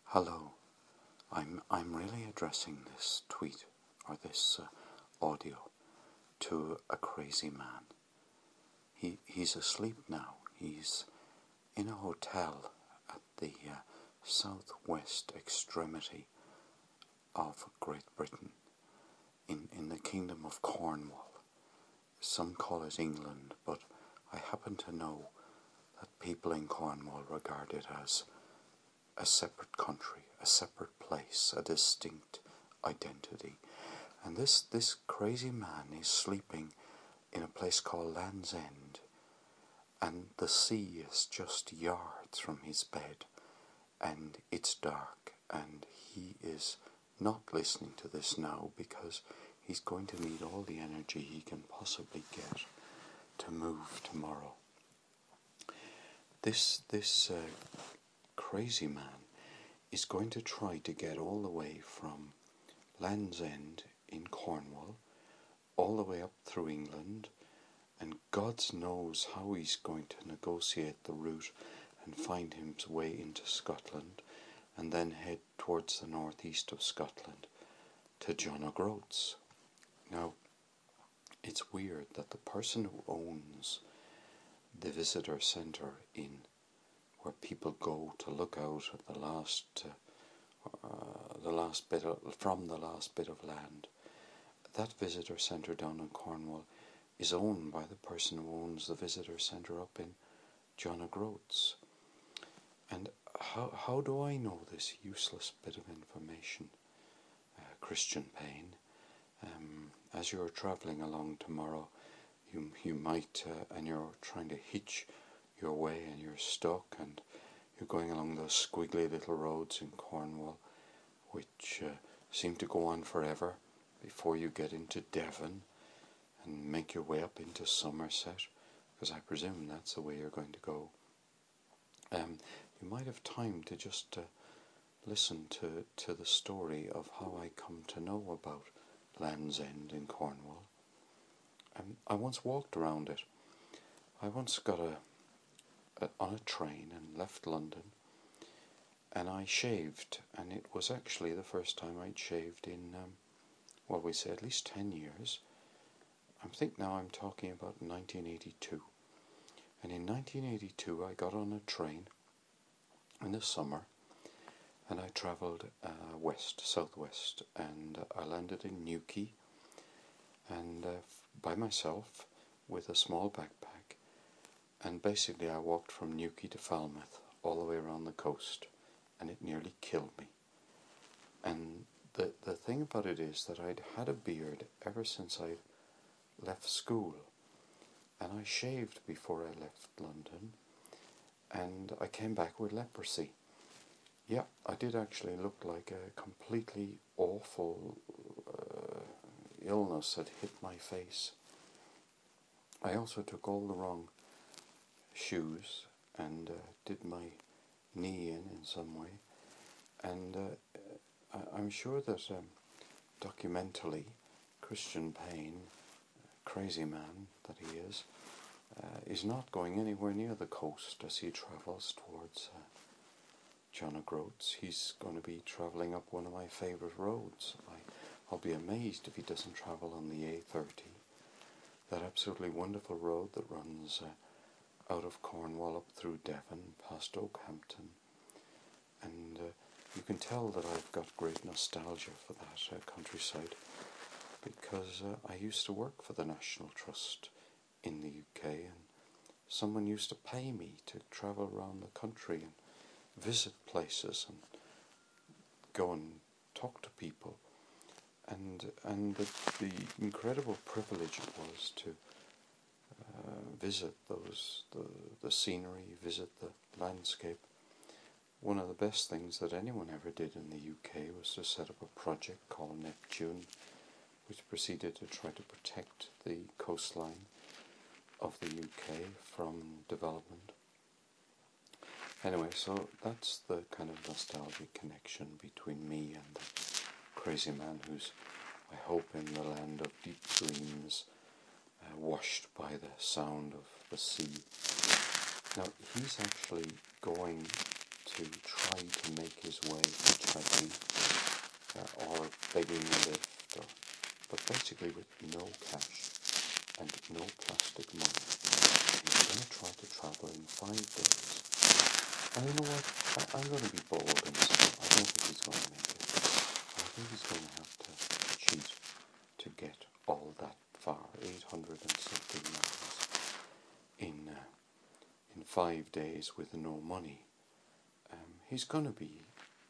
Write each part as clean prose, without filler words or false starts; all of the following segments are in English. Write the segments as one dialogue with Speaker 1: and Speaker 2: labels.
Speaker 1: Hello, I'm really addressing this tweet or this audio to a crazy man. He's asleep now. He's in a hotel at the southwest extremity of Great Britain, in the Kingdom of Cornwall. Some call it England, but I happen to know that people in Cornwall regard it as a separate country, a separate place, a distinct identity. And this crazy man is sleeping in a place called Land's End, and the sea is just yards from his bed, and it's dark, and he is not listening to this now because he's going to need all the energy he can possibly get to move tomorrow. This crazy man is going to try to get all the way from Land's End in Cornwall all the way up through England, and God knows how he's going to negotiate the route and find his way into Scotland, and then head towards the northeast of Scotland to John O'Groats. Now, it's weird that the person who owns the visitor centre where people go to look out at the last bit of land, that visitor centre down in Cornwall is owned by the person who owns the visitor centre up in John O'Groats. And how do I know this useless bit of information, Christian Payne? As you're travelling along tomorrow, you might, and you're trying to hitch your way and you're stuck and you're going along those squiggly little roads in Cornwall which seem to go on forever before you get into Devon and make your way up into Somerset, because I presume that's the way you're going to go. You might have time to just listen to the story of how I come to know about Land's End in Cornwall. I once walked around it. I once got on a train and left London, and I shaved, and it was actually the first time I'd shaved in, we say at least 10 years. I think now I'm talking about 1982. And in 1982 I got on a train in the summer, and I travelled southwest, and I landed in Newquay, and by myself with a small backpack. And basically I walked from Newquay to Falmouth all the way around the coast, and it nearly killed me. And the thing about it is that I'd had a beard ever since I left school, and I shaved before I left London, and I came back with leprosy. Yeah, I did actually look like a completely awful illness had hit my face. I also took all the wrong shoes and did my knee in some way, and I'm sure that documentally Christian Payne, crazy man that he is not going anywhere near the coast as he travels towards John O'Groats. He's going to be travelling up one of my favourite roads. I'll be amazed if he doesn't travel on the A30, that absolutely wonderful road that runs out of Cornwall up through Devon, past Oakhampton, and you can tell that I've got great nostalgia for that countryside, because I used to work for the National Trust in the UK, and someone used to pay me to travel around the country and visit places and go and talk to people, and the incredible privilege it was to visit the scenery, visit the landscape. One of the best things that anyone ever did in the UK was to set up a project called Neptune, which proceeded to try to protect the coastline of the UK from development. Anyway, so that's the kind of nostalgic connection between me and the crazy man who's, I hope, in the land of deep dreams, washed by the sound of the sea. Now, he's actually going to try to make his way basically with no cash and no plastic money. He's going to try to travel in 5 days. And you know what? I'm going to be bold and say I don't think he's going to make it. I think he's going to have to cheat to get all that far, 800 and something miles, in 5 days with no money. He's going to be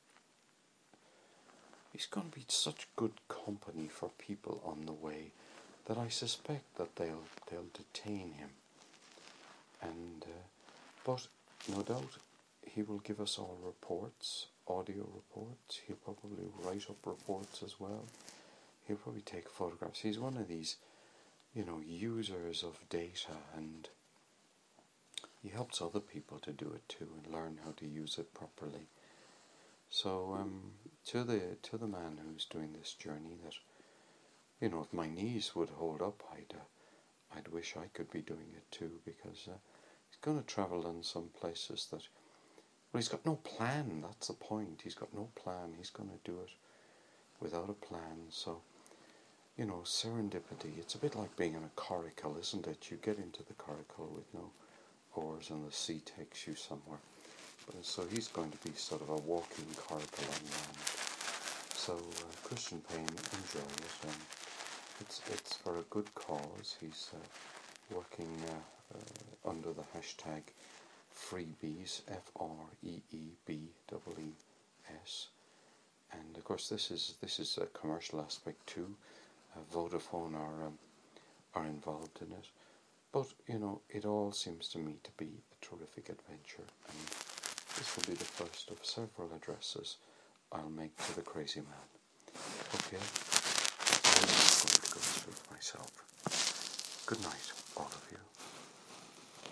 Speaker 1: such good company for people on the way that I suspect that they'll detain him. And but no doubt he will give us all reports, audio reports. He'll probably write up reports as well. He'll probably take photographs. He's one of these, users of data, and he helps other people to do it too and learn how to use it properly. So to the man who's doing this journey, that if my knees would hold up, I'd wish I could be doing it too, because he's going to travel in some places that, well, he's got no plan. That's the point. He's got no plan. He's going to do it without a plan. So serendipity. It's a bit like being in a coracle, isn't it? You get into the coracle with no oars, and the sea takes you somewhere. So he's going to be sort of a walking coracle on land. So Christian Payne, enjoy it, and it's for a good cause. He's working under the hashtag Freebees, FREEBEES, and of course this is a commercial aspect too. Vodafone are involved in it, but it all seems to me to be a terrific adventure, and this will be the first of several addresses I'll make to the crazy man. Okay, I'm going to go to sleep myself. Good night.